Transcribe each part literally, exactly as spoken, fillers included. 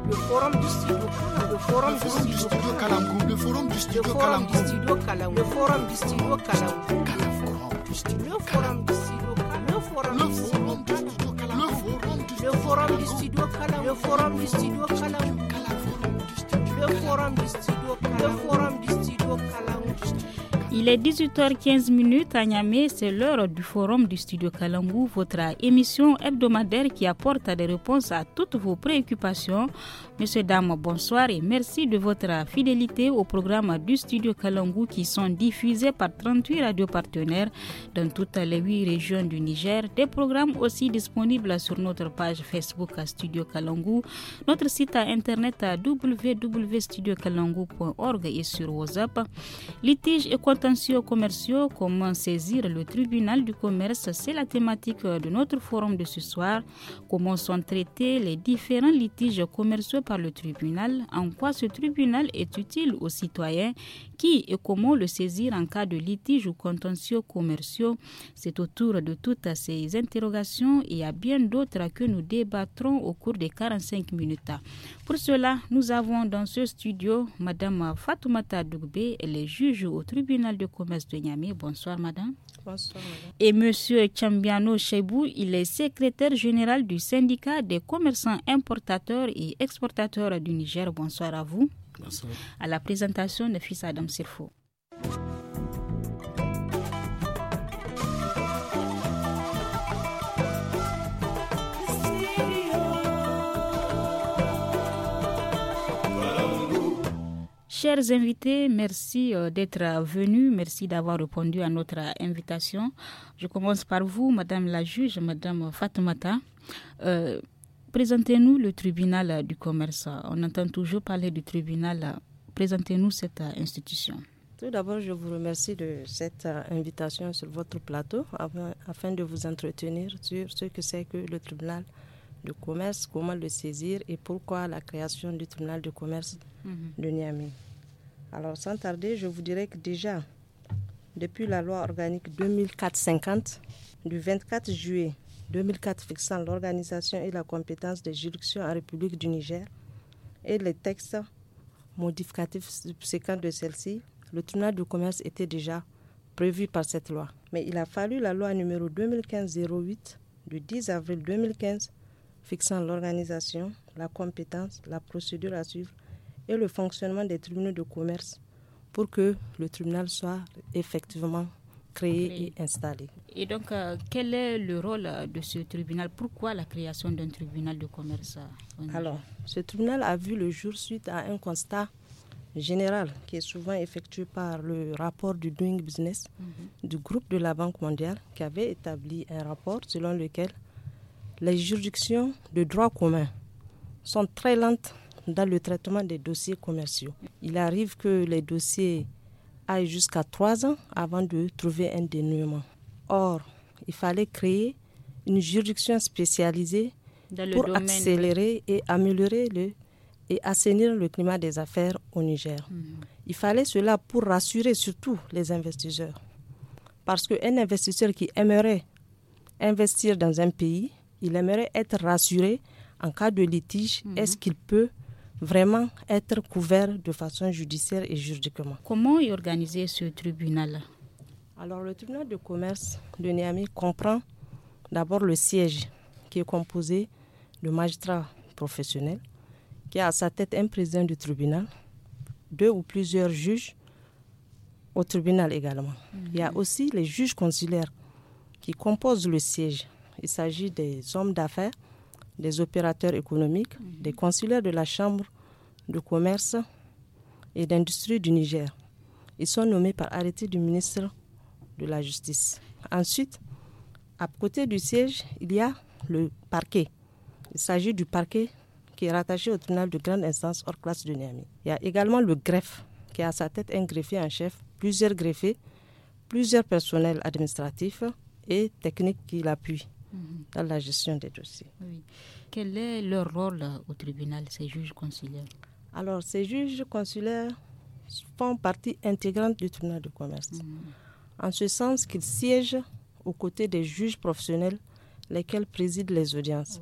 le forum du studio Kalamgou, le forum du studio Kalamgou, le forum du studio Kalamgou, le forum du studio Kalamgou, le forum du studio Kalamgou, le forum du studio Kalamgou, le forum du studio Kalamgou, le forum du studio Kalamgou, le forum du studio Kalamgou, le forum du studio Kalamgou. Il est dix-huit heures quinze à Niamey, c'est l'heure du forum du studio Kalangu, votre émission hebdomadaire qui apporte des réponses à toutes vos préoccupations. Messieurs, dames, bonsoir et merci de votre fidélité au programme du studio Kalangu qui sont diffusés par trente-huit radios partenaires dans toutes les huit régions du Niger. Des programmes aussi disponibles sur notre page Facebook à Studio Kalangu, notre site internet à w w w point studio kalangu point org et sur WhatsApp. Litiges et contentieux commerciaux, comment saisir le tribunal du commerce, c'est la thématique de notre forum de ce soir. Comment sont traités les différents litiges commerciaux par le tribunal, en quoi ce tribunal est utile aux citoyens, qui et comment le saisir en cas de litige ou contentieux commerciaux. C'est autour de toutes ces interrogations et à bien d'autres que nous débattrons au cours des quarante-cinq minutes. Pour cela, nous avons dans ce studio Madame Fatoumata Dougbe, elle est juge au tribunal de commerce de Niamey. Bonsoir Madame. Bonsoir Madame. Et Monsieur Chambiano Cheibou, il est secrétaire général du syndicat des commerçants importateurs et exportateurs du Niger. Bonsoir à vous. Bonsoir. À la présentation de Fils Adam Sirfo. Chers invités, merci d'être venus, merci d'avoir répondu à notre invitation. Je commence par vous, Madame la juge, Madame Fatoumata. Euh, présentez-nous le tribunal du commerce. On entend toujours parler du tribunal. Présentez-nous cette institution. Tout d'abord, je vous remercie de cette invitation sur votre plateau afin de vous entretenir sur ce que c'est que le tribunal de commerce, comment le saisir et pourquoi la création du tribunal de commerce mm-hmm. de Niamey. Alors, sans tarder, je vous dirais que déjà, depuis la loi organique deux mille quatre cinquante, du vingt-quatre juillet deux mille quatre fixant l'organisation et la compétence des juridictions en République du Niger et les textes modificatifs subséquents de celle-ci, le tribunal de commerce était déjà prévu par cette loi. Mais il a fallu la loi numéro deux mille quinze zéro huit du dix avril deux mille quinze fixant l'organisation, la compétence, la procédure à suivre et le fonctionnement des tribunaux de commerce pour que le tribunal soit effectivement créé okay. et installé. Et donc, euh, quel est le rôle de ce tribunal? Pourquoi la création d'un tribunal de commerce? Alors, ce tribunal a vu le jour suite à un constat général qui est souvent effectué par le rapport du Doing Business mm-hmm. du groupe de la Banque mondiale qui avait établi un rapport selon lequel les juridictions de droit commun sont très lentes dans le traitement des dossiers commerciaux. Il arrive que les dossiers aillent jusqu'à trois ans avant de trouver un dénouement. Or, il fallait créer une juridiction spécialisée pour domaine, accélérer oui. et améliorer le, et assainir le climat des affaires au Niger. Mmh. Il fallait cela pour rassurer surtout les investisseurs. Parce qu'un investisseur qui aimerait investir dans un pays, il aimerait être rassuré en cas de litige, mmh. est-ce qu'il peut vraiment être couvert de façon judiciaire et juridiquement. Comment est organisé ce tribunal? Alors, le tribunal de commerce de Niamey comprend d'abord le siège qui est composé de magistrats professionnels, qui a à sa tête un président du tribunal, deux ou plusieurs juges au tribunal également. Mm-hmm. Il y a aussi les juges consulaires qui composent le siège. Il s'agit des hommes d'affaires, des opérateurs économiques, mmh. des consulaires de la Chambre de commerce et d'industrie du Niger. Ils sont nommés par arrêté du ministre de la Justice. Ensuite, à côté du siège, il y a le parquet. Il s'agit du parquet qui est rattaché au tribunal de grande instance hors classe de Niamey. Il y a également le greffe qui a à sa tête un greffier en chef, plusieurs greffiers, plusieurs personnels administratifs et techniques qui l'appuient dans la gestion des dossiers. Oui. Quel est leur rôle au tribunal, ces juges consulaires? Alors, ces juges consulaires font partie intégrante du tribunal de commerce, mmh. en ce sens qu'ils siègent aux côtés des juges professionnels, lesquels président les audiences. Voilà.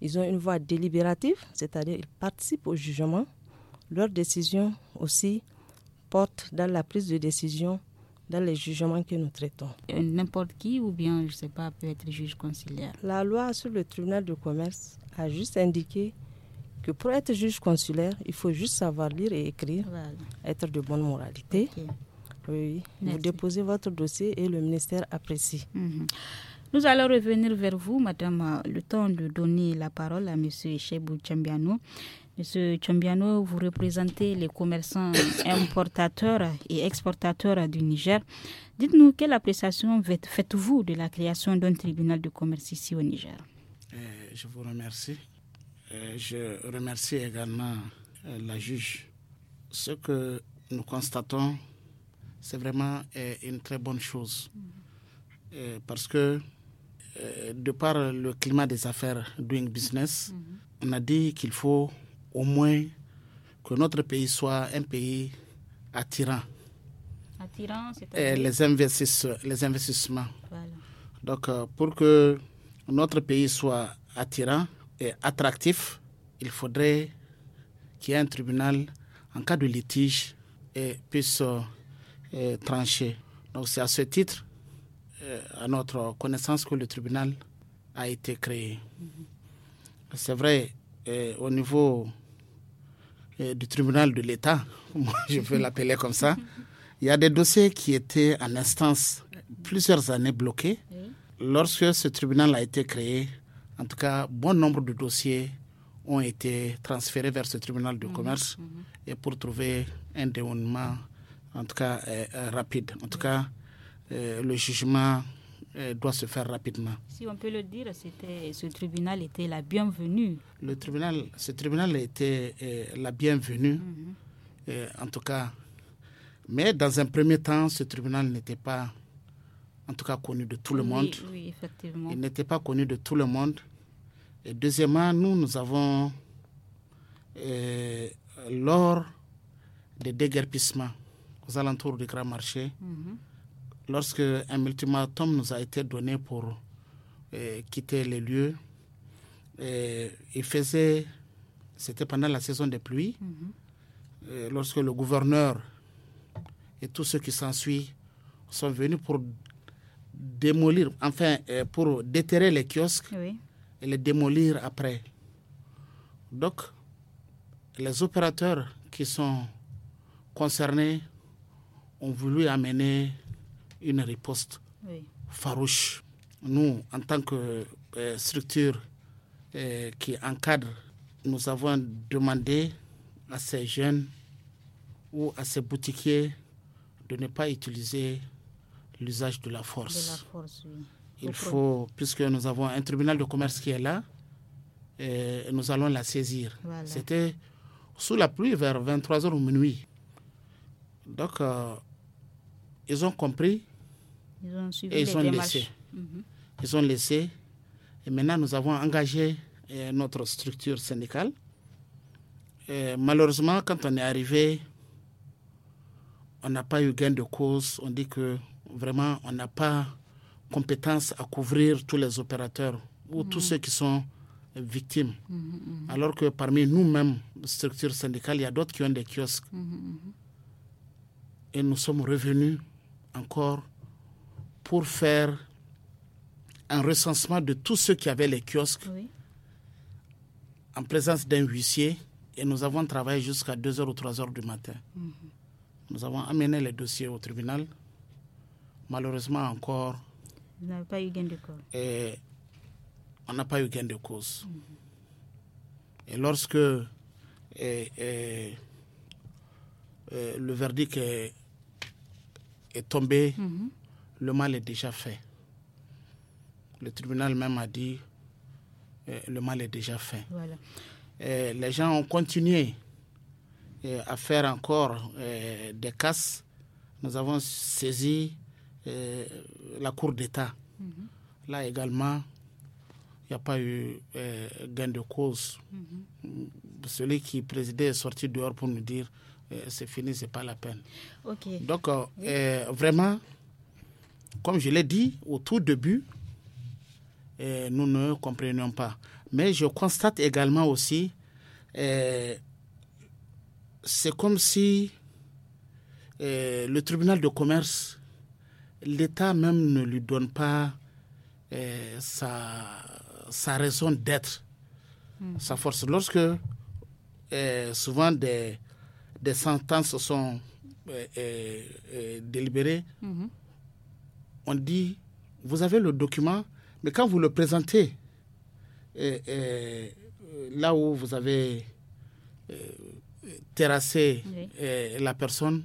Ils ont une voix délibérative, c'est-à-dire ils participent au jugement. Leurs décisions aussi portent dans la prise de décision, dans les jugements que nous traitons. N'importe qui ou bien, je ne sais pas, peut être juge consulaire. La loi sur le tribunal de commerce a juste indiqué que pour être juge consulaire, il faut juste savoir lire et écrire, voilà. Être de bonne moralité. Okay. Oui, vous déposez votre dossier et le ministère apprécie. Mm-hmm. Nous allons revenir vers vous, madame, le temps de donner la parole à M. Chebou Tchambiano. M. Tchambiano, vous représentez les commerçants importateurs et exportateurs du Niger. Dites-nous, quelle appréciation faites-vous de la création d'un tribunal de commerce ici au Niger? euh, Je vous remercie. Euh, je remercie également euh, la juge. Ce que nous constatons, c'est vraiment euh, une très bonne chose. Mmh. Euh, parce que euh, de par le climat des affaires doing business, mmh. on a dit qu'il faut au moins que notre pays soit un pays attirant. Attirant, c'est-à-dire les, investis- les investissements. Voilà. Donc, euh, pour que notre pays soit attirant et attractif, il faudrait qu'il y ait un tribunal en cas de litige et puisse euh, trancher. Donc, c'est à ce titre, euh, à notre connaissance, que le tribunal a été créé. Mm-hmm. C'est vrai, euh, au niveau du tribunal de l'État, moi je peux l'appeler comme ça, il y a des dossiers qui étaient en instance plusieurs années bloqués. Oui. Lorsque ce tribunal a été créé, en tout cas, bon nombre de dossiers ont été transférés vers ce tribunal de mmh, commerce mmh. et pour trouver un dénouement, en tout cas, euh, euh, rapide. En tout oui. cas, euh, le jugement euh, doit se faire rapidement. Si on peut le dire, c'était, ce tribunal était la bienvenue. Le tribunal, ce tribunal était euh, la bienvenue, mmh. euh, en tout cas. Mais dans un premier temps, ce tribunal n'était pas, en tout cas, connu de tout le oui, monde. Oui, effectivement. Il n'était pas connu de tout le monde. Et deuxièmement, nous, nous avons, euh, lors des déguerpissements aux alentours du Grand Marché, mmh. lorsque un ultimatum nous a été donné pour euh, quitter les lieux, euh, il faisait, c'était pendant la saison des pluies, mmh. euh, lorsque le gouverneur et tous ceux qui s'ensuivent sont venus pour démolir, enfin euh, pour déterrer les kiosques oui. et les démolir après. Donc, les opérateurs qui sont concernés ont voulu amener une riposte oui. farouche. Nous, en tant que euh, structure euh, qui encadre, nous avons demandé à ces jeunes ou à ces boutiquiers de ne pas utiliser l'usage de la force. De la force oui. Il faut, puisque nous avons un tribunal de commerce qui est là, et nous allons la saisir. Voilà. C'était sous la pluie vers vingt-trois heures ou minuit. Donc, euh, ils ont compris ils ont suivi et ils les ont démarches. laissé. Mm-hmm. Ils ont laissé. Et maintenant, nous avons engagé euh, notre structure syndicale. Et malheureusement, quand on est arrivé, on n'a pas eu gain de cause. On dit que vraiment, on n'a pas compétence à couvrir tous les opérateurs ou mmh. tous ceux qui sont victimes. Mmh, mmh. Alors que parmi nous-mêmes, structures syndicales, il y a d'autres qui ont des kiosques. Mmh. Et nous sommes revenus encore pour faire un recensement de tous ceux qui avaient les kiosques oui. en présence d'un huissier. Et nous avons travaillé jusqu'à deux heures ou trois heures du matin. Mmh. Nous avons amené les dossiers au tribunal. Malheureusement encore, vous n'avez pas eu gain de cause. Et on n'a pas eu gain de cause. Mmh. Et lorsque et, et, et le verdict est, est tombé, mmh. le mal est déjà fait. Le tribunal même a dit que le mal est déjà fait. Voilà. Et les gens ont continué à faire encore euh, des casses. Nous avons saisi euh, la Cour d'État. Mm-hmm. Là également, il n'y a pas eu euh, gain de cause. Mm-hmm. Celui qui présidait est sorti dehors pour nous dire euh, c'est fini, ce n'est pas la peine. Okay. Donc, euh, oui. euh, vraiment, comme je l'ai dit au tout début, euh, nous ne comprenions pas. Mais je constate également aussi, euh, c'est comme si euh, le tribunal de commerce, l'État même ne lui donne pas euh, sa, sa raison d'être, mmh. sa force. Lorsque euh, souvent des, des sentences sont euh, euh, délibérées, mmh. on dit, vous avez le document, mais quand vous le présentez, euh, euh, là où vous avez euh, terrassé oui. euh, la personne,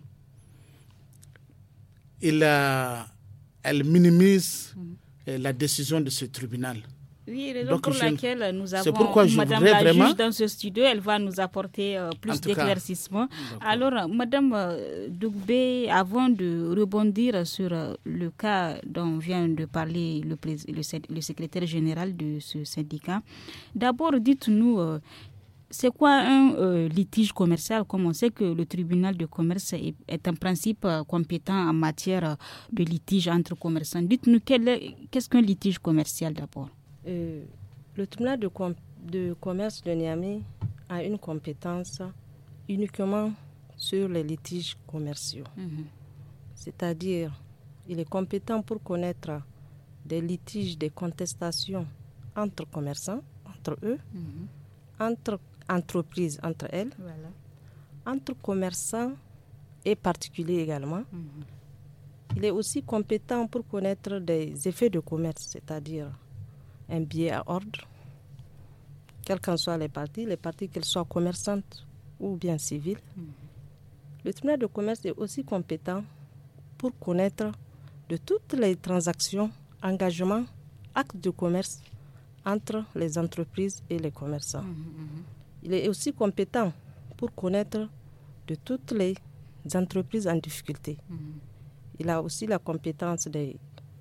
il a, elle minimise mmh. euh, la décision de ce tribunal. Oui, raison Donc, pour je, laquelle nous avons pourquoi je Madame la vraiment... juge dans ce studio, elle va nous apporter euh, plus d'éclaircissements. Alors, Madame euh, Dougbé, avant de rebondir sur euh, le cas dont vient de parler le, le, le secrétaire général de ce syndicat, d'abord dites-nous, euh, c'est quoi un euh, litige commercial? Comme on sait que le tribunal de commerce est, est en principe euh, compétent en matière de litige entre commerçants. Dites-nous, quel est, qu'est-ce qu'un litige commercial d'abord? Euh, le tribunal de, com- de commerce de Niamey a une compétence uniquement sur les litiges commerciaux. Mm-hmm. C'est-à-dire, il est compétent pour connaître des litiges, des contestations entre commerçants, entre eux, mm-hmm. entre entreprises, entre elles, voilà. entre commerçants et particuliers également. Mm-hmm. Il est aussi compétent pour connaître des effets de commerce, c'est-à-dire un biais à ordre, quelles qu'en soient les parties, les parties qu'elles soient commerçantes ou bien civiles. Mmh. Le tribunal de commerce est aussi compétent pour connaître de toutes les transactions, engagements, actes de commerce entre les entreprises et les commerçants. Mmh. Il est aussi compétent pour connaître de toutes les entreprises en difficulté. Mmh. Il a aussi la compétence des,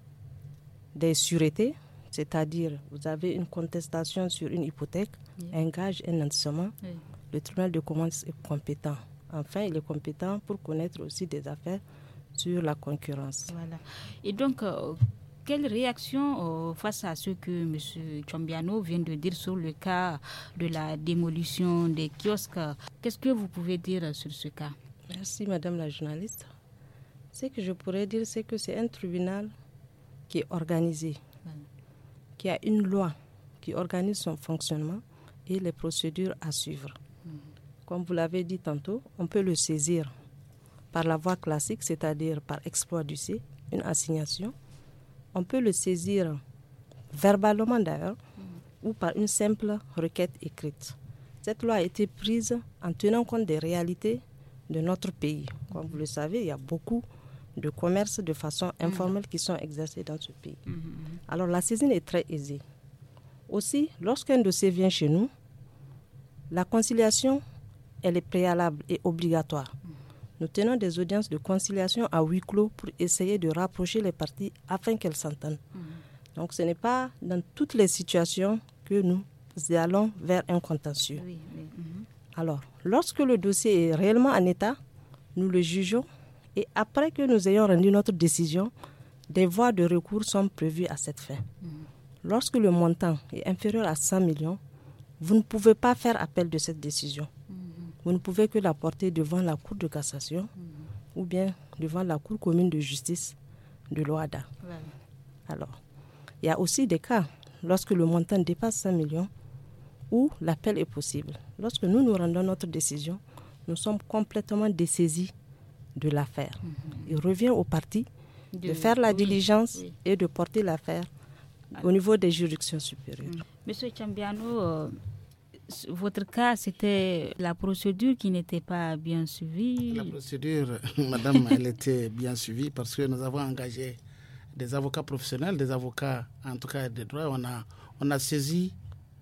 des sûretés, c'est-à-dire, vous avez une contestation sur une hypothèque, oui. un gage, un nantissement. Oui. Le tribunal de commerce est compétent. Enfin, il est compétent pour connaître aussi des affaires sur la concurrence. Voilà. Et donc, euh, quelle réaction euh, face à ce que M. Tchombiano vient de dire sur le cas de la démolition des kiosques? Qu'est-ce que vous pouvez dire sur ce cas? Merci, Madame la journaliste. Ce que je pourrais dire, c'est que c'est un tribunal qui est organisé. Voilà. Qui a une loi qui organise son fonctionnement et les procédures à suivre. Mmh. Comme vous l'avez dit tantôt, on peut le saisir par la voie classique, c'est-à-dire par exploit du C, une assignation. On peut le saisir verbalement d'ailleurs, mmh. ou par une simple requête écrite. Cette loi a été prise en tenant compte des réalités de notre pays. Comme mmh. vous le savez, il y a beaucoup de commerce de façon informelle mmh. qui sont exercés dans ce pays. Mmh. Alors la saisine est très aisée. Aussi, lorsqu'un dossier vient chez nous, la conciliation, elle est préalable et obligatoire. Mmh. Nous tenons des audiences de conciliation à huis clos pour essayer de rapprocher les parties afin qu'elles s'entendent. Mmh. Donc ce n'est pas dans toutes les situations que nous allons vers un contentieux. Oui, oui. Mmh. Alors, lorsque le dossier est réellement en état, nous le jugeons. Et après que nous ayons rendu notre décision, des voies de recours sont prévues à cette fin. Mmh. Lorsque le montant est inférieur à cent millions, vous ne pouvez pas faire appel de cette décision. Mmh. Vous ne pouvez que la porter devant la Cour de cassation mmh. ou bien devant la Cour commune de justice de l'Ouada. Ouais. Alors, il y a aussi des cas, lorsque le montant dépasse cent millions, où l'appel est possible. Lorsque nous nous rendons notre décision, nous sommes complètement dessaisis de l'affaire. Mmh. Il revient aux parties de, de faire la oui, diligence oui. et de porter l'affaire ah. au niveau des juridictions supérieures. Mmh. Monsieur Tchombiano, euh, votre cas, c'était la procédure qui n'était pas bien suivie. La procédure, madame, elle était bien suivie parce que nous avons engagé des avocats professionnels, des avocats, en tout cas de droit. On a, on a saisi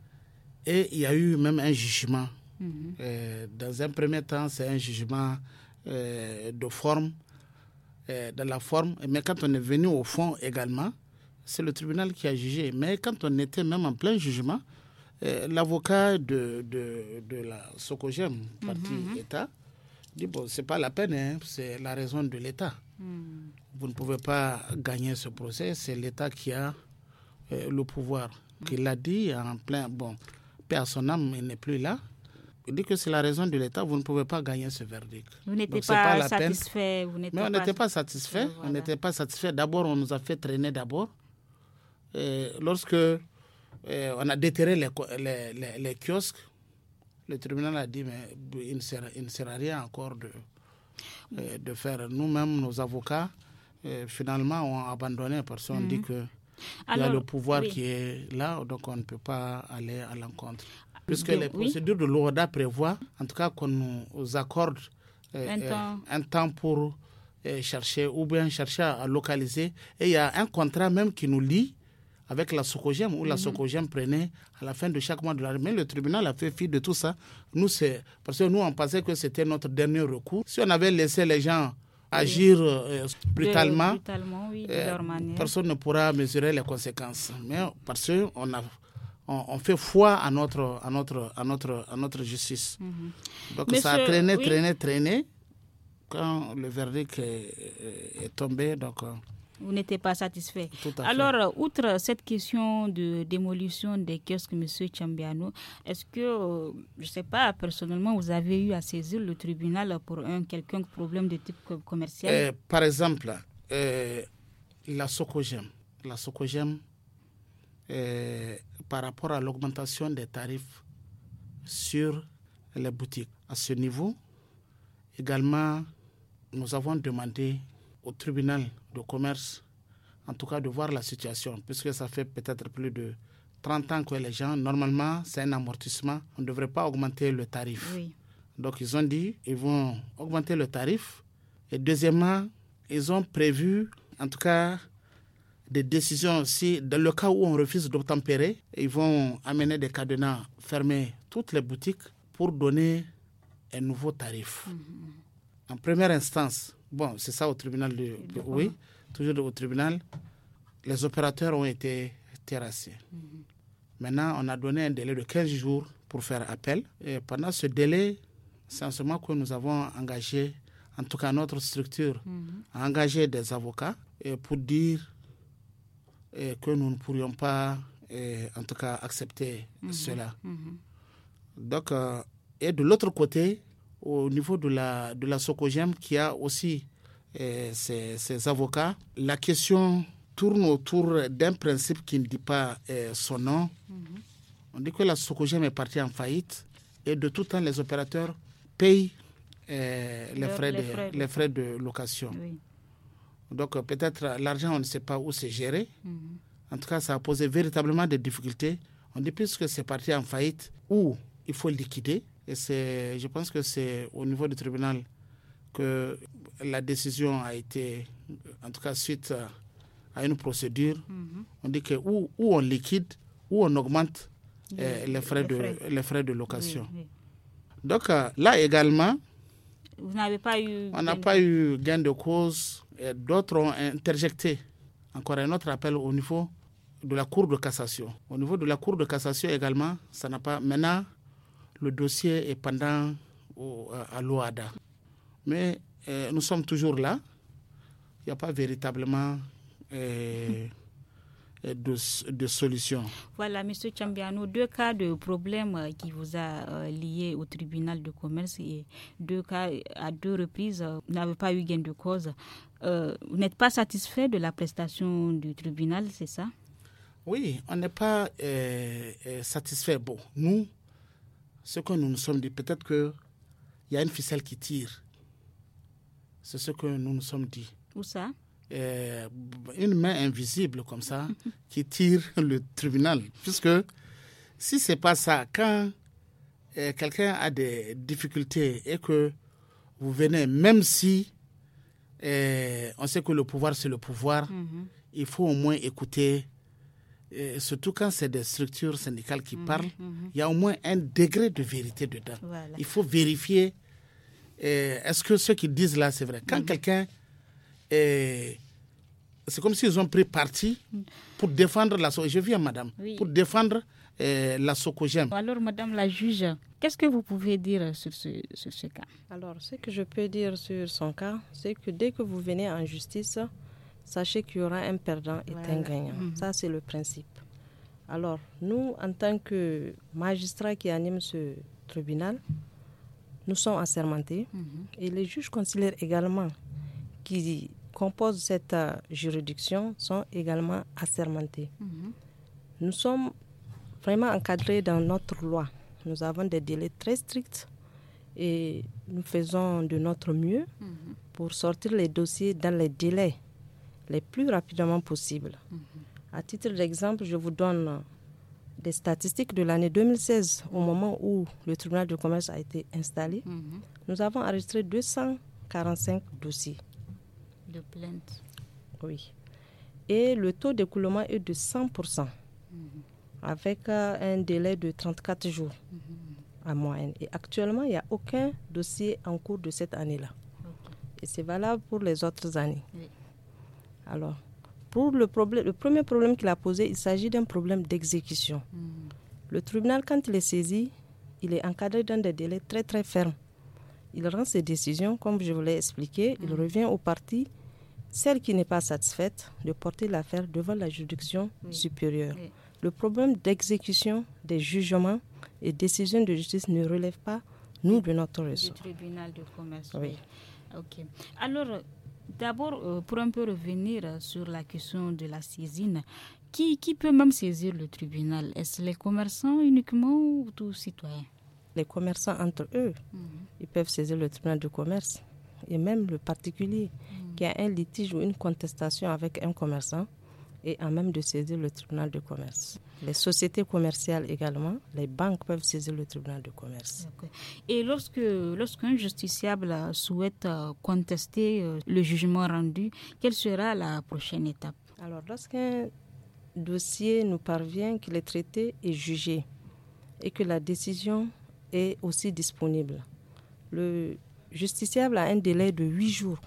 et il y a eu même un jugement. Mmh. Euh, dans un premier temps, c'est un jugement Euh, de forme, euh, de la forme, mais quand on est venu au fond également, c'est le tribunal qui a jugé. Mais quand on était même en plein jugement, euh, l'avocat de, de, de la Socogem, parti mm-hmm. État, dit bon, c'est pas la peine, hein, c'est la raison de l'État. Mm. Vous ne pouvez pas gagner ce procès, c'est l'État qui a euh, le pouvoir. Il l'a dit en plein, bon, paix à son âme, il n'est plus là. Il dit que c'est la raison de l'État, vous ne pouvez pas gagner ce verdict. Vous n'étiez pas, pas satisfait. Vous Mais on n'était pas satisfait. Euh, voilà. On n'était pas satisfait. D'abord, on nous a fait traîner d'abord. Et lorsque euh, on a déterré les, les, les, les kiosques, le tribunal a dit mais il ne sert, il ne sert à rien encore de, euh, de faire. Nous-mêmes, nos avocats, euh, finalement, ont abandonné parce qu'on mm-hmm. dit que il y a le pouvoir oui. qui est là, donc on ne peut pas aller à l'encontre. Puisque oui. les procédures de l'O H A D A prévoient, en tout cas, qu'on nous accorde euh, un, temps. Euh, un temps pour euh, chercher ou bien chercher à, à localiser. Et il y a un contrat même qui nous lie avec la Socogem, où mm-hmm. la Socogem prenait à la fin de chaque mois de l'année. Mais le tribunal a fait fi de tout ça. Nous, c'est parce que nous, on pensait que c'était notre dernier recours. Si on avait laissé les gens agir euh, brutalement, de, brutalement oui, de euh, leur manière. Personne ne pourra mesurer les conséquences. Mais parce qu'on a, on, on fait foi à notre, à notre, à notre, à notre justice. Mm-hmm. Donc Monsieur, ça a traîné, oui. traîné, traîné. Quand le verdict est, est tombé, donc... Vous n'étiez pas satisfait. Alors, outre cette question de démolition des kiosques, M. Tchambiano, est-ce que, euh, je ne sais pas, personnellement, vous avez eu à saisir le tribunal pour un quelconque problème de type commercial? euh, Par exemple, euh, la Socogem, la Socogem euh, par rapport à l'augmentation des tarifs sur les boutiques. À ce niveau, également, nous avons demandé au tribunal de commerce, en tout cas de voir la situation, puisque ça fait peut-être plus de trente ans que les gens, normalement, c'est un amortissement, on ne devrait pas augmenter le tarif. Oui. Donc, ils ont dit ils vont augmenter le tarif. Et deuxièmement, ils ont prévu, en tout cas, des décisions aussi, dans le cas où on refuse d'obtempérer, ils vont amener des cadenas, fermer toutes les boutiques pour donner un nouveau tarif. Mm-hmm. En première instance, bon, c'est ça au tribunal de, de oui, toujours au tribunal, les opérateurs ont été terrassés. Mm-hmm. Maintenant, on a donné un délai de quinze jours pour faire appel. Et pendant ce délai, c'est en ce moment que nous avons engagé, en tout cas notre structure, mm-hmm. a engagé des avocats et pour dire et que nous ne pourrions pas, et, en tout cas, accepter mm-hmm. cela. Mm-hmm. Donc, euh, et de l'autre côté, au niveau de la, de la Socogem, qui a aussi eh, ses, ses avocats, la question tourne autour d'un principe qui ne dit pas eh, son nom. Mm-hmm. On dit que la Socogem est partie en faillite et de tout temps, les opérateurs payent eh, les, frais les, de, frais de... les frais de location. Oui. Donc peut-être l'argent, on ne sait pas où c'est géré. Mm-hmm. En tout cas, ça a posé véritablement des difficultés. On dit puisque c'est parti en faillite, où il faut liquider. Et c'est, je pense que c'est au niveau du tribunal que la décision a été, en tout cas suite à une procédure, mm-hmm. on dit que où, où on liquide, où on augmente les, eh, les, frais, les, de, frais. les frais de location. Oui, oui. Donc euh, là également, vous n'avez pas eu on n'a pas eu gain de cause. Et d'autres ont interjecté encore un autre appel au niveau de la Cour de cassation. Au niveau de la Cour de cassation également, ça n'a pas... Maintenant, le dossier est pendant au, à l'O H A D A. Mais euh, nous sommes toujours là. Il n'y a pas véritablement euh, de, de solution. Voilà, M. Tchambiano, deux cas de problèmes qui vous a euh, liés au tribunal de commerce et deux cas à deux reprises, euh, vous n'avez pas eu gain de cause. Euh, vous n'êtes pas satisfait de la prestation du tribunal, c'est ça? Oui, on n'est pas euh, euh, satisfait. Bon, nous, ce que nous nous sommes dit, peut-être qu'il y a une ficelle qui tire. C'est ce que nous nous sommes dit. Où ça? Euh, une main invisible comme ça qui tire le tribunal. Puisque si ce n'est pas ça, quand euh, quelqu'un a des difficultés et que vous venez, même si euh, on sait que le pouvoir c'est le pouvoir, mm-hmm. il faut au moins écouter. Et surtout quand c'est des structures syndicales qui mmh, parlent, mmh. il y a au moins un degré de vérité dedans. Voilà. Il faut vérifier, euh, est-ce que ce qu'ils disent là, c'est vrai. Quand mmh. quelqu'un, euh, c'est comme s'ils ont pris parti pour défendre la Socogem. Je viens, madame, oui. pour défendre euh, la Socogem. Alors, madame la juge, qu'est-ce que vous pouvez dire sur ce, sur ce cas? Alors, ce que je peux dire sur son cas, c'est que dès que vous venez en justice, sachez qu'il y aura un perdant et voilà. un gagnant. Mm-hmm. Ça, c'est le principe. Alors, nous, en tant que magistrats qui animent ce tribunal, nous sommes assermentés. Mm-hmm. Et les juges consulaires également qui composent cette uh, juridiction sont également assermentés. Mm-hmm. Nous sommes vraiment encadrés dans notre loi. Nous avons des délais très stricts et nous faisons de notre mieux mm-hmm. pour sortir les dossiers dans les délais les plus rapidement possibles. Mm-hmm. À titre d'exemple, je vous donne des statistiques de l'année deux mille seize, au moment où le tribunal de commerce a été installé. Mm-hmm. Nous avons enregistré deux cent quarante-cinq dossiers. De plainte. Oui. Et le taux d'écoulement est de cent pour cent, mm-hmm. avec euh, un délai de trente-quatre jours mm-hmm. en moyenne. Et actuellement, il n'y a aucun dossier en cours de cette année-là. Okay. Et c'est valable pour les autres années. Oui. Alors, pour le, problème, le premier problème qu'il a posé, il s'agit d'un problème d'exécution. Mmh. Le tribunal, quand il est saisi, il est encadré dans des délais très très fermes. Il rend ses décisions, comme je vous l'ai expliqué, mmh. il revient aux parties, celle qui n'est pas satisfaite, de porter l'affaire devant la juridiction oui. supérieure. Oui. Le problème d'exécution des jugements et décisions de justice ne relève pas, nous, de notre réseau. Du tribunal de commerce. Oui. oui. Ok. Alors, d'abord, euh, pour un peu revenir euh, sur la question de la saisine, qui, qui peut même saisir le tribunal? Est-ce les commerçants uniquement ou tout citoyen? Les commerçants entre eux, mmh. ils peuvent saisir le tribunal de commerce. Et même le particulier mmh. qui a un litige ou une contestation avec un commerçant est en même de saisir le tribunal de commerce. Les sociétés commerciales également, les banques peuvent saisir le tribunal de commerce. Okay. Et lorsque, lorsqu'un justiciable souhaite contester le jugement rendu, quelle sera la prochaine étape? Alors, lorsqu'un dossier nous parvient, qu'il est traité et jugé, et que la décision est aussi disponible, le justiciable a un délai de huit jours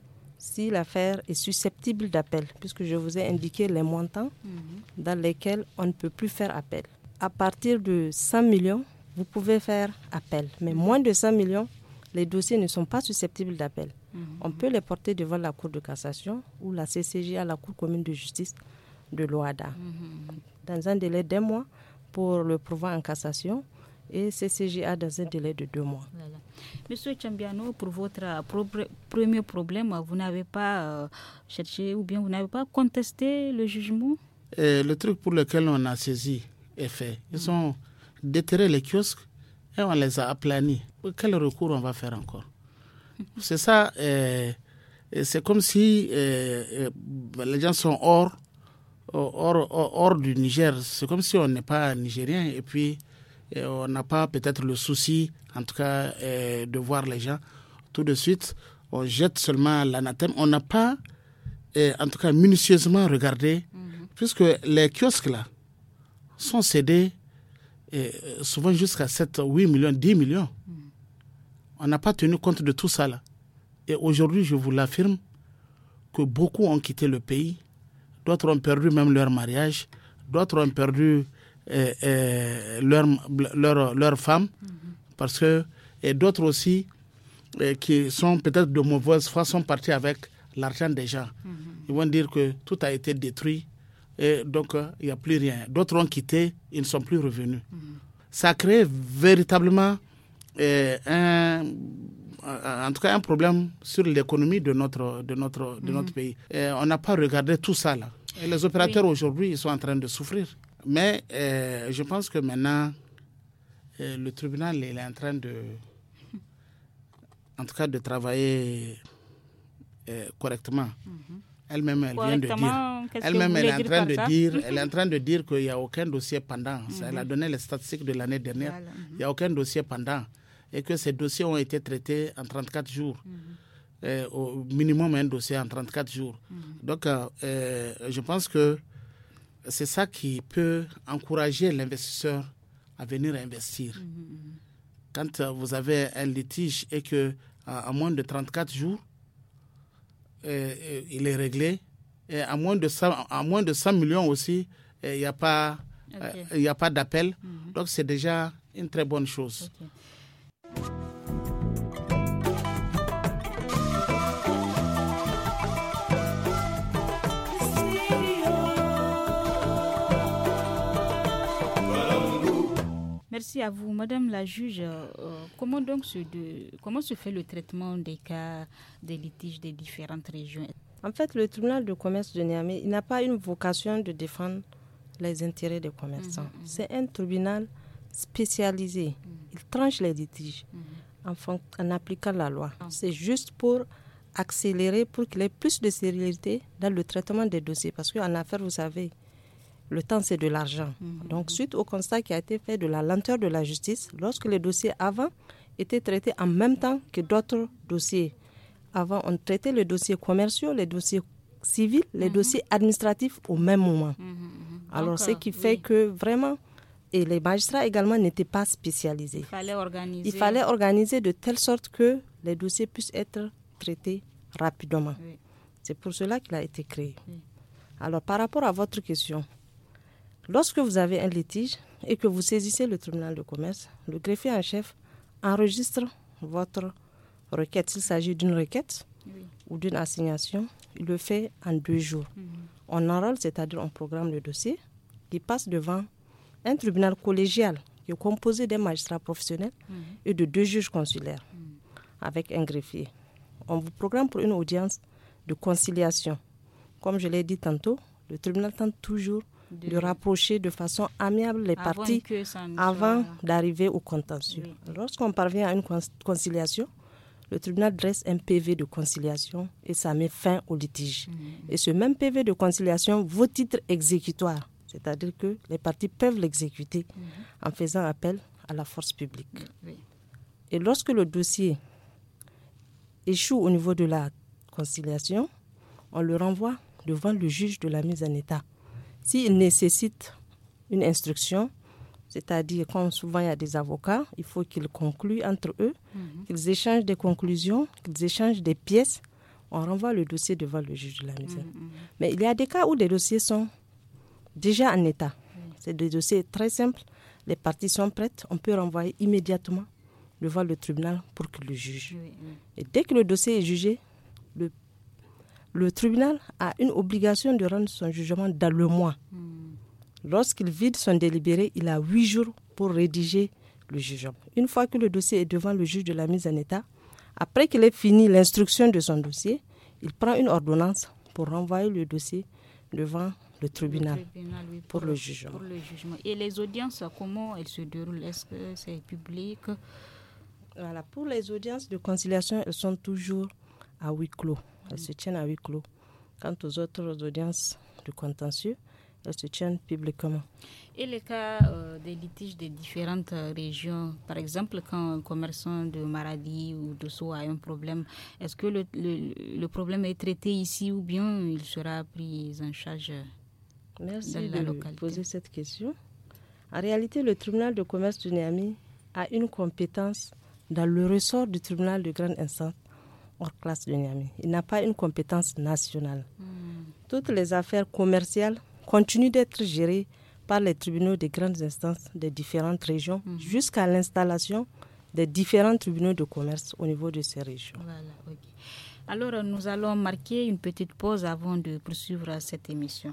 si l'affaire est susceptible d'appel, puisque je vous ai indiqué les montants mmh. dans lesquels on ne peut plus faire appel. À partir de cent millions, vous pouvez faire appel, mais mmh. moins de cent millions, les dossiers ne sont pas susceptibles d'appel. Mmh. On peut les porter devant la Cour de cassation ou la C C J à la Cour commune de justice de l'Ouada, mmh. dans un délai d'un mois pour le pourvoi en cassation, et C C J A dans un délai de deux mois. Voilà. Monsieur Chambiano, pour votre pro- premier problème, vous n'avez pas euh, cherché ou bien vous n'avez pas contesté le jugement? Et le truc pour lequel on a saisi est fait. Ils mmh. ont déterré les kiosques et on les a aplanis. Quel recours on va faire encore? C'est ça, euh, c'est comme si euh, euh, les gens sont hors, hors, hors, hors du Niger. C'est comme si on n'est pas nigérien et puis et on n'a pas peut-être le souci, en tout cas, euh, de voir les gens. Tout de suite, on jette seulement l'anathème. On n'a pas, euh, en tout cas, minutieusement regardé, mm-hmm. puisque les kiosques, là, sont cédés euh, souvent jusqu'à sept, huit millions, dix millions. Mm. On n'a pas tenu compte de tout ça, là. Et aujourd'hui, je vous l'affirme, que beaucoup ont quitté le pays. D'autres ont perdu même leur mariage. D'autres ont perdu... Et, et leur, leur, leur femme, mm-hmm. parce que, et d'autres aussi et, qui sont peut-être de mauvaise foi sont partis avec l'argent des gens. Mm-hmm. Ils vont dire que tout a été détruit et donc il euh, n'y a plus rien. D'autres ont quitté, ils ne sont plus revenus. Mm-hmm. Ça crée véritablement euh, un, en tout cas un problème sur l'économie de notre, de notre, de mm-hmm. notre pays. Et on n'a pas regardé tout ça là. Et les opérateurs oui. aujourd'hui, ils sont en train de souffrir. Mais euh, je pense que maintenant, euh, le tribunal il est en train de, en tout cas, de travailler euh, correctement. Mm-hmm. Elle-même, elle vient de dire. Elle-même, elle est en train de dire. Elle est en train de dire qu'il n'y a aucun dossier pendant. Mm-hmm. Elle a donné les statistiques de l'année dernière. Voilà. Mm-hmm. Il n'y a aucun dossier pendant et que ces dossiers ont été traités en trente-quatre jours. Mm-hmm. Euh, au minimum un dossier en trente-quatre jours. Mm-hmm. Donc, euh, je pense que c'est ça qui peut encourager l'investisseur à venir investir. Mmh. Quand euh, vous avez un litige et que à, à moins de trente-quatre jours, euh, euh, il est réglé, et à moins de cent, à moins de cent millions aussi, il n'y a pas, okay. euh, y a pas d'appel. Mmh. Donc c'est déjà une très bonne chose. Okay. Merci à vous, Madame la juge. Euh, comment donc se, de, comment se fait le traitement des cas des litiges des différentes régions? En fait, le tribunal de commerce de Niamey, il n'a pas une vocation de défendre les intérêts des commerçants. Mmh, mmh. C'est un tribunal spécialisé. Mmh. Il tranche les litiges mmh. en, fond, en appliquant la loi. Mmh. C'est juste pour accélérer, pour qu'il y ait plus de sérénité dans le traitement des dossiers. Parce qu'en affaires, vous savez, le temps, c'est de l'argent. Mmh. Donc, suite au constat qui a été fait de la lenteur de la justice, lorsque les dossiers avant étaient traités en même temps que d'autres dossiers, avant, on traitait les dossiers commerciaux, les dossiers civils, les mmh. dossiers administratifs au même moment. Mmh. Alors, Encore, ce qui fait oui. que vraiment, et les magistrats également n'étaient pas spécialisés. Il fallait organiser. Il fallait organiser de telle sorte que les dossiers puissent être traités rapidement. Oui. C'est pour cela qu'il a été créé. Oui. Alors, par rapport à votre question, lorsque vous avez un litige et que vous saisissez le tribunal de commerce, le greffier en chef enregistre votre requête. S'il s'agit d'une requête oui. ou d'une assignation, il le fait en deux jours. Mm-hmm. On enrôle, c'est-à-dire on programme le dossier qui passe devant un tribunal collégial qui est composé d'un magistrat professionnel mm-hmm. et de deux juges consulaires mm-hmm. avec un greffier. On vous programme pour une audience de conciliation. Comme je l'ai dit tantôt, le tribunal tente toujours de, de rapprocher de façon amiable les avant parties avant soit... d'arriver au contentieux. Oui. Lorsqu'on parvient à une conciliation, le tribunal dresse un P V de conciliation et ça met fin au litige. Mmh. Et ce même P V de conciliation vaut titre exécutoire, c'est-à-dire que les parties peuvent l'exécuter mmh. en faisant appel à la force publique. Mmh. Oui. Et lorsque le dossier échoue au niveau de la conciliation, on le renvoie devant le juge de la mise en état. S'il nécessite une instruction, c'est-à-dire quand souvent il y a des avocats, il faut qu'ils concluent entre eux, mm-hmm. qu'ils échangent des conclusions, qu'ils échangent des pièces. On renvoie le dossier devant le juge de la mise en état. Mm-hmm. Mais il y a des cas où des dossiers sont déjà en état. Mm-hmm. C'est des dossiers très simples. Les parties sont prêtes. On peut renvoyer immédiatement devant le tribunal pour que le juge. Mm-hmm. Et dès que le dossier est jugé, le, le tribunal a une obligation de rendre son jugement dans le mois. Mm-hmm. Lorsqu'il vide son délibéré, il a huit jours pour rédiger le jugement. Une fois que le dossier est devant le juge de la mise en état, après qu'il ait fini l'instruction de son dossier, il prend une ordonnance pour renvoyer le dossier devant le tribunal, le tribunal oui, pour, pour, le jugement. pour le jugement. Et les audiences, comment elles se déroulent? Est-ce que c'est public? Voilà, pour les audiences de conciliation, elles sont toujours à huis clos. Elles mmh. se tiennent à huis clos. Quant aux autres audiences de contentieux, elles se tiennent publiquement. Et les cas euh, des litiges des différentes euh, régions, par exemple, quand un commerçant de Maradi ou de Sow a un problème, est-ce que le, le, le problème est traité ici ou bien il sera pris en charge Merci dans la localité? Merci de poser cette question. En réalité, le tribunal de commerce de Niamey a une compétence dans le ressort du tribunal de grande instance hors classe de Niamey. Il n'a pas une compétence nationale. Hmm. Toutes les affaires commerciales continue d'être géré par les tribunaux des grandes instances des différentes régions mmh. jusqu'à l'installation des différents tribunaux de commerce au niveau de ces régions. Voilà, okay. Alors, nous allons marquer une petite pause avant de poursuivre cette émission.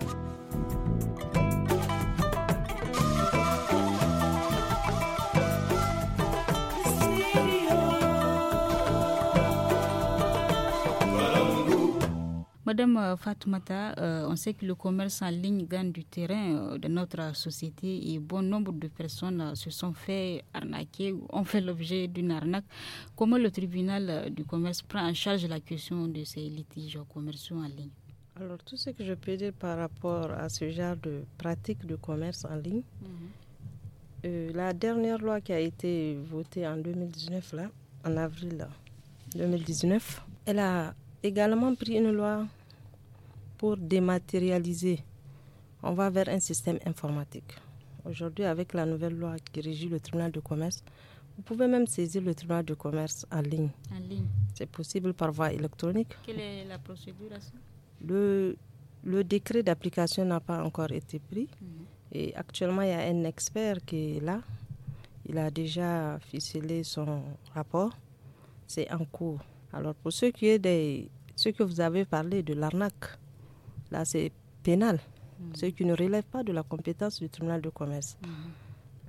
Madame Fatoumata, euh, on sait que le commerce en ligne gagne du terrain euh, de notre société et bon nombre de personnes euh, se sont fait arnaquer ou ont fait l'objet d'une arnaque. Comment le tribunal euh, du commerce prend en charge la question de ces litiges commerciaux en ligne? Alors, tout ce que je peux dire par rapport à ce genre de pratique de commerce en ligne, mm-hmm. euh, la dernière loi qui a été votée en deux mille dix-neuf, là, en avril deux mille dix-neuf, elle a également pris une loi pour dématérialiser. On va vers un système informatique. Aujourd'hui, avec la nouvelle loi qui régit le tribunal de commerce, vous pouvez même saisir le tribunal de commerce en ligne. En ligne. C'est possible par voie électronique. Quelle est la procédure à ça? Le, le décret d'application n'a pas encore été pris. Mm-hmm. Et actuellement, il y a un expert qui est là. Il a déjà ficelé son rapport. C'est en cours. Alors, pour ce qui est des... Ce que vous avez parlé de l'arnaque, là, c'est pénal. Mmh. Ce qui ne relève pas de la compétence du tribunal de commerce. Mmh.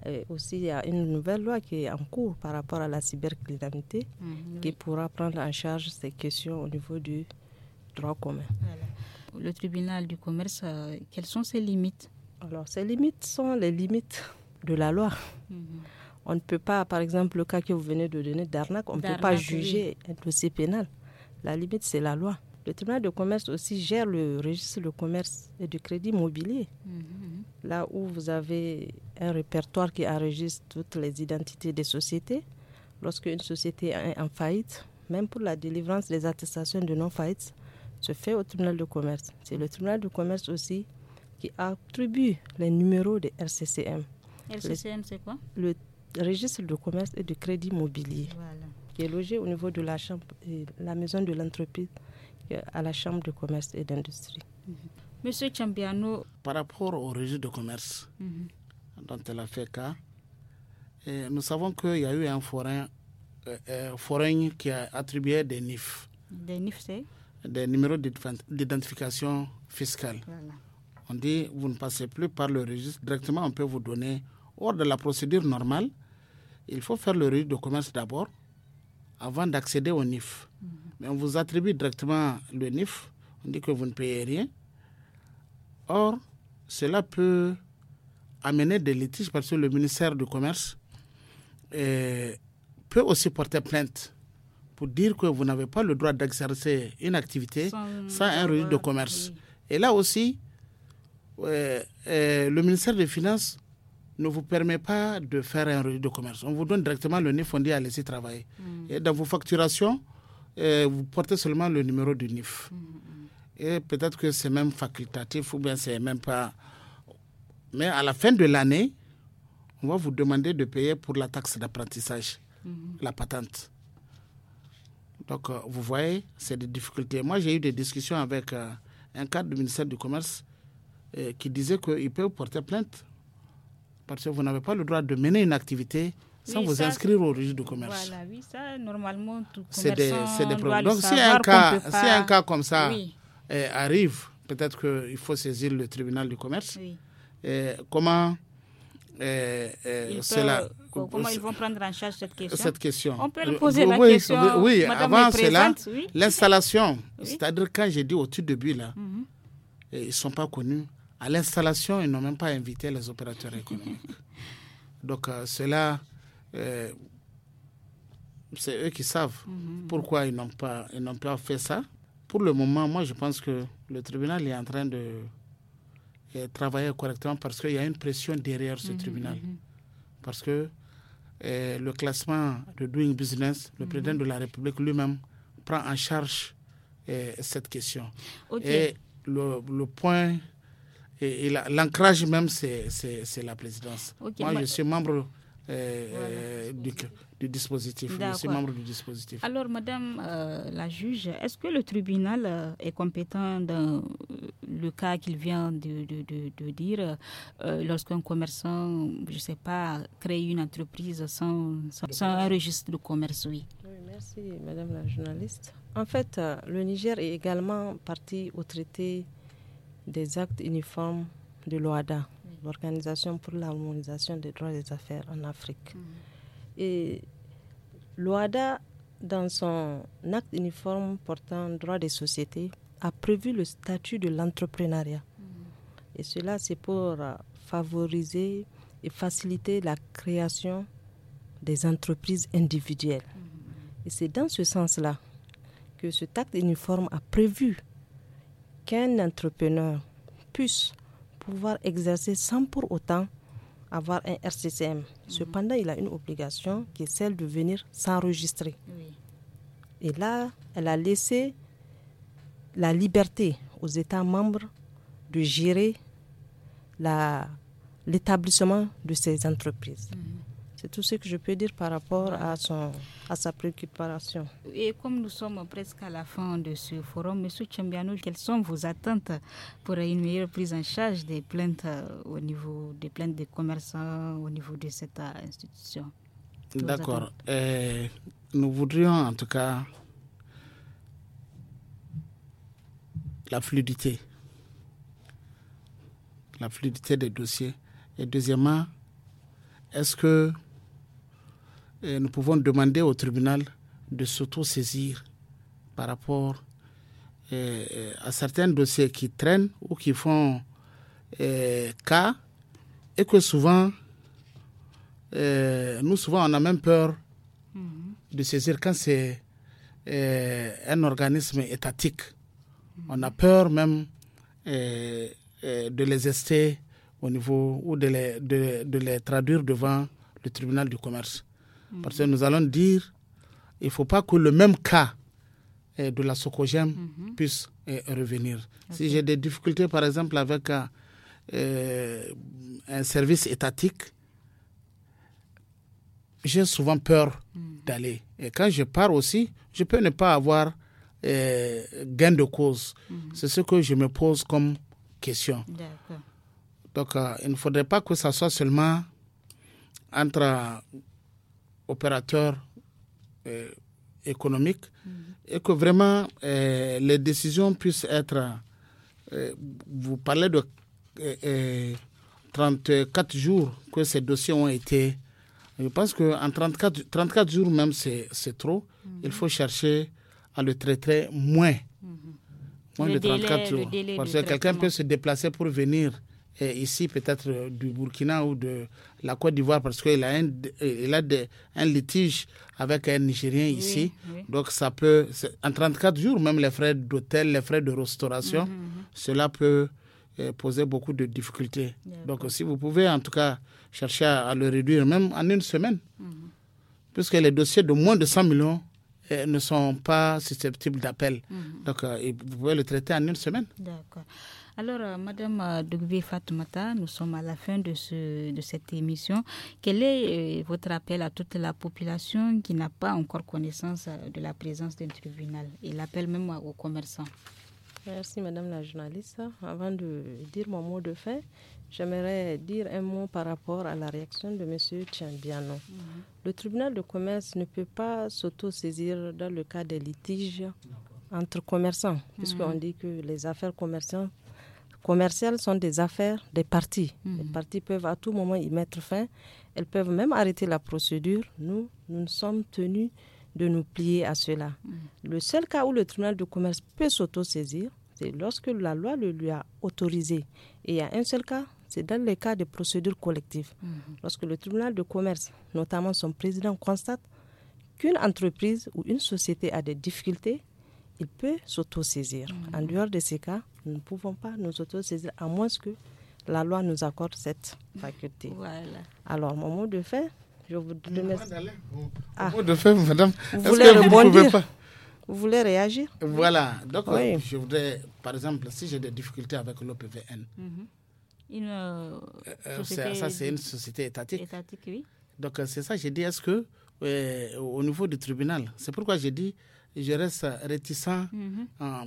Et aussi, il y a une nouvelle loi qui est en cours par rapport à la cybercriminalité mmh, qui oui. pourra prendre en charge ces questions au niveau du droit commun. Voilà. Le tribunal du commerce, euh, quelles sont ses limites? Alors, ces limites sont les limites de la loi. Mmh. On ne peut pas, par exemple, le cas que vous venez de donner d'arnaque, on ne peut pas juger oui. un dossier pénal. La limite, c'est la loi. Le tribunal de commerce aussi gère le registre de commerce et de crédit mobilier. Mmh. Là où vous avez un répertoire qui enregistre toutes les identités des sociétés. Lorsqu'une société est en faillite, même pour la délivrance des attestations de non-faillite, se fait au tribunal de commerce. C'est le tribunal de commerce aussi qui attribue les numéros des R C C M. R C C M, c'est quoi? Le registre de commerce et de crédit mobilier, voilà. qui est logé au niveau de la chambre et la maison de l'entreprise à la chambre de commerce et d'industrie. Mm-hmm. Monsieur Chambiano, par rapport au registre de commerce mm-hmm. dont elle a fait cas, et nous savons qu'il y a eu un forain, euh, euh, forain qui a attribué des N I F. Des N I F, c'est des numéros d'identification fiscale. Voilà. On dit, vous ne passez plus par le registre, directement on peut vous donner, hors de la procédure normale, il faut faire le registre de commerce d'abord, avant d'accéder au N I F. Mm-hmm. Mais on vous attribue directement le N I F, on dit que vous ne payez rien. Or, cela peut amener des litiges parce que le ministère du Commerce eh, peut aussi porter plainte pour dire que vous n'avez pas le droit d'exercer une activité sans, sans un registre de commerce. Oui. Et là aussi, euh, euh, le ministère des Finances ne vous permet pas de faire un registre de commerce. On vous donne directement le N I F, on dit à laisser travailler. Mm. Et dans vos facturations, euh, vous portez seulement le numéro du N I F. Mm. Et peut-être que c'est même facultatif ou bien c'est même pas... Mais à la fin de l'année, on va vous demander de payer pour la taxe d'apprentissage, mm. la patente. Donc, euh, vous voyez, c'est des difficultés. Moi, j'ai eu des discussions avec euh, un cadre du ministère du Commerce euh, qui disait qu'il peut porter plainte parce que vous n'avez pas le droit de mener une activité sans oui, vous ça, inscrire au registre du commerce. Voilà, oui, ça, normalement, tout c'est des, c'est des problèmes. Donc, si un, cas, pas... si un cas comme ça oui. euh, arrive, peut-être qu'il faut saisir le tribunal du commerce. Oui. Et comment... Euh, euh, cela, peut, comment ils vont prendre en charge cette question? Cette question. On peut le poser oui, la oui, question. Oui, Madame avant cela, oui. l'installation, oui. c'est-à-dire quand j'ai dit au tout début, là, mm-hmm. ils ne sont pas connus. À l'installation, ils n'ont même pas invité les opérateurs économiques. Donc, euh, cela, euh, c'est eux qui savent mm-hmm. pourquoi ils n'ont pas, ils n'ont pas fait ça. Pour le moment, moi, je pense que le tribunal est en train de et travailler correctement parce qu'il y a une pression derrière ce mmh, tribunal. Mmh. Parce que euh, le classement de Doing Business, le mmh. président de la République lui-même prend en charge euh, cette question. Okay. Et le, le point, et, et la, l'ancrage même, c'est, c'est, c'est la présidence. Okay. Moi, Ma... je suis membre euh, voilà. euh, du, du dispositif. D'accord. Je suis membre du dispositif. Alors, Madame euh, la juge, est-ce que le tribunal euh, est compétent dans le cas qu'il vient de, de, de, de dire, euh, lorsqu'un commerçant, je ne sais pas, crée une entreprise sans, sans, sans un registre de commerce, oui. Oui, merci, Madame la journaliste. En fait, euh, le Niger est également partie au traité des actes uniformes de l'O A D A, oui. l'Organisation pour l'harmonisation des droits des affaires en Afrique. Mmh. Et l'O A D A, dans son acte uniforme portant droit des sociétés, a prévu le statut de l'entrepreneuriat. Mmh. Et cela, c'est pour uh, favoriser et faciliter la création des entreprises individuelles. Mmh. Et c'est dans ce sens-là que cet acte uniforme a prévu qu'un entrepreneur puisse pouvoir exercer sans pour autant avoir un R C C M. Mmh. Cependant, il a une obligation qui est celle de venir s'enregistrer. Oui. Et là, elle a laissé la liberté aux États membres de gérer la, l'établissement de ces entreprises. Mmh. C'est tout ce que je peux dire par rapport voilà. à, son, à sa préoccupation. Et comme nous sommes presque à la fin de ce forum, M. Chambiano, quelles sont vos attentes pour une meilleure prise en charge des plaintes au niveau des plaintes des commerçants au niveau de cette institution? D'accord. Euh, nous voudrions en tout cas la fluidité, la fluidité des dossiers. Et deuxièmement, est-ce que euh, nous pouvons demander au tribunal de s'auto-saisir par rapport euh, à certains dossiers qui traînent ou qui font euh, cas, et que souvent, euh, nous souvent on a même peur mm-hmm. de saisir quand c'est euh, un organisme étatique. Mm-hmm. On a peur même euh, euh, de les ester au niveau ou de les, de, de les traduire devant le tribunal du commerce. Mm-hmm. Parce que nous allons dire, il ne faut pas que le même cas euh, de la Socogem mm-hmm. puisse euh, revenir. Okay. Si j'ai des difficultés, par exemple, avec euh, euh, un service étatique, j'ai souvent peur mm. d'aller. Et quand je pars aussi, je peux ne pas avoir euh, gain de cause. Mm-hmm. C'est ce que je me pose comme question. D'accord. Donc, euh, il ne faudrait pas que ça soit seulement entre euh, opérateurs euh, économiques mm-hmm. et que vraiment euh, les décisions puissent être... Euh, vous parlez de euh, euh, trente-quatre jours que ces dossiers ont été... Je pense qu'en trente-quatre, trente-quatre jours même, c'est, c'est trop. Mm-hmm. Il faut chercher à le traiter moins. Mm-hmm. Moins le de trente-quatre délai, jours. Le Parce que traitement. Quelqu'un peut se déplacer pour venir et ici, peut-être euh, du Burkina ou de la Côte d'Ivoire, parce qu'il a, un, il a de, un litige avec un Nigérien oui, ici. Oui. Donc, ça peut... En trente-quatre jours, même les frais d'hôtel, les frais de restauration, mm-hmm. cela peut euh, poser beaucoup de difficultés. D'accord. Donc, si vous pouvez, en tout cas... chercher à, à le réduire même en une semaine, mm-hmm. puisque les dossiers de moins de cent millions eh, ne sont pas susceptibles d'appel. Mm-hmm. Donc, euh, vous pouvez le traiter en une semaine. D'accord. Alors, euh, Madame euh, Dougbe Fatoumata, nous sommes à la fin de, ce, de cette émission. Quel est euh, votre appel à toute la population qui n'a pas encore connaissance euh, de la présence d'un tribunal et l'appel même aux commerçants? Merci Madame la journaliste. Avant de dire mon mot de fin, j'aimerais dire un mot par rapport à la réaction de M. Tchambiano. Mm-hmm. Le tribunal de commerce ne peut pas s'auto-saisir dans le cas des litiges entre commerçants, mm-hmm. puisqu'on dit que les affaires commerciales, commerciales sont des affaires des parties. Mm-hmm. Les parties peuvent à tout moment y mettre fin. Elles peuvent même arrêter la procédure. Nous, nous sommes tenus de nous plier à cela. Mm-hmm. Le seul cas où le tribunal de commerce peut s'auto-saisir, c'est lorsque la loi le lui a autorisé. Et il y a un seul cas, c'est dans les cas de procédures collectives. Mm-hmm. Lorsque le tribunal de commerce, notamment son président, constate qu'une entreprise ou une société a des difficultés, il peut s'auto-saisir. Mm-hmm. En dehors de ces cas, nous ne pouvons pas nous auto-saisir à moins que la loi nous accorde cette faculté. Voilà. Alors, mon mot de fin, je vous remercie. Ah. Mon mot de fin, madame, vous est-ce voulez que vous rebondir? ne pouvez pas... Vous voulez réagir? Voilà. Donc, oui. je voudrais, par exemple, si j'ai des difficultés avec l'O P V N, mm-hmm. Une, euh, euh, c'est, ça, c'est une société étatique. Étatique, oui. Donc, c'est ça, j'ai dit, est-ce que, euh, au niveau du tribunal, c'est pourquoi j'ai dit, je reste réticent. Mm-hmm. En,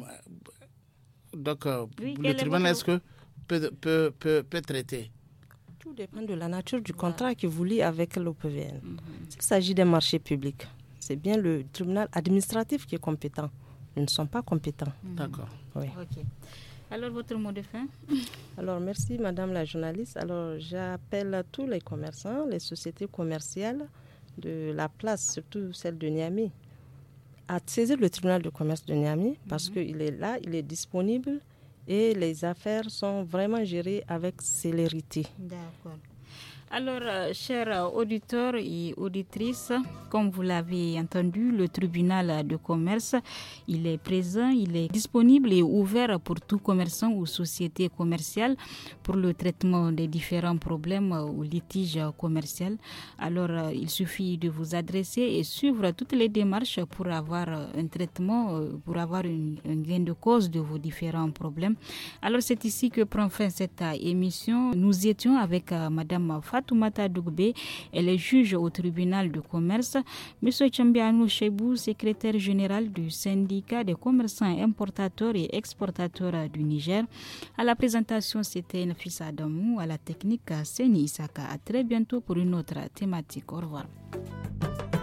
donc, euh, oui, le tribunal, est-ce que peut, peut, peut, peut traiter? Tout dépend de la nature du contrat voilà. qui vous lie avec l'O P V N. Mm-hmm. S'il s'agit d'un marché public, c'est bien le tribunal administratif qui est compétent. Nous ne sommes pas compétents. Mm-hmm. D'accord. Oui. Ok. Alors, votre mot de fin? Alors, merci Madame la journaliste. Alors, j'appelle tous les commerçants, les sociétés commerciales de la place, surtout celle de Niamey, à saisir le tribunal de commerce de Niamey parce mm-hmm. qu'il est là, il est disponible et les affaires sont vraiment gérées avec célérité. D'accord. Alors, euh, chers auditeurs et auditrices, comme vous l'avez entendu, le tribunal de commerce, il est présent, il est disponible et ouvert pour tout commerçant ou société commerciale pour le traitement des différents problèmes ou litiges commerciaux. Alors, euh, il suffit de vous adresser et suivre toutes les démarches pour avoir un traitement, pour avoir une, un gain de cause de vos différents problèmes. Alors, c'est ici que prend fin cette émission. Nous étions avec euh, Madame Fatoumata Dougbe, elle est juge au tribunal de commerce. Monsieur Tchambiano Cheibou, secrétaire général du syndicat des commerçants importateurs et exportateurs du Niger. À la présentation, c'était Nafisa Adamou, à la technique, Seni Isaka. À très bientôt pour une autre thématique. Au revoir.